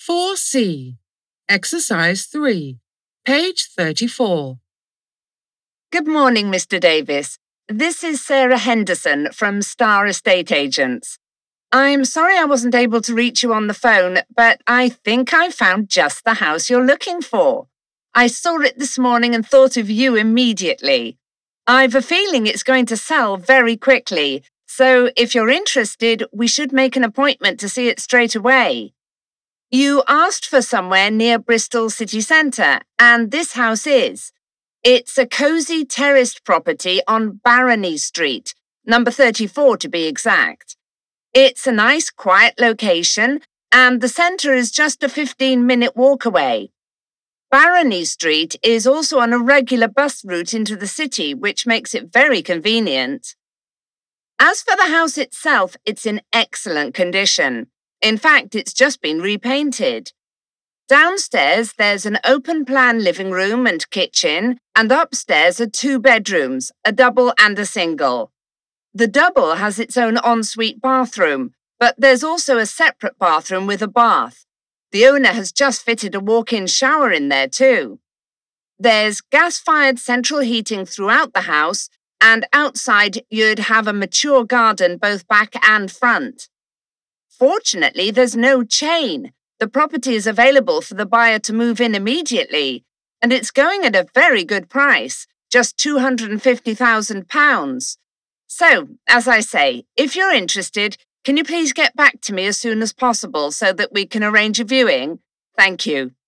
4C, Exercise 3, page 34. Good morning, Mr. Davis. This is Sarah Henderson from Star Estate Agents. I'm sorry I wasn't able to reach you on the phone, but I think I found just the house you're looking for. I saw it this morning and thought of you immediately. I've a feeling it's going to sell very quickly, so if you're interested, we should make an appointment to see it straight away. You asked for somewhere near Bristol city centre, and this house is. It's a cosy terraced property on Barony Street, number 34 to be exact. It's a nice, quiet location, and the centre is just a 15-minute walk away. Barony Street is also on a regular bus route into the city, which makes it very convenient. As for the house itself, it's in excellent condition. In fact, it's just been repainted. Downstairs, there's an open-plan living room and kitchen, and upstairs are 2 bedrooms, a double and a single. The double has its own ensuite bathroom, but there's also a separate bathroom with a bath. The owner has just fitted a walk-in shower in there too. There's gas-fired central heating throughout the house, and outside you'd have a mature garden both back and front. Fortunately, there's no chain. The property is available for the buyer to move in immediately, and it's going at a very good price, just £250,000. So, as I say, if you're interested, can you please get back to me as soon as possible so that we can arrange a viewing? Thank you.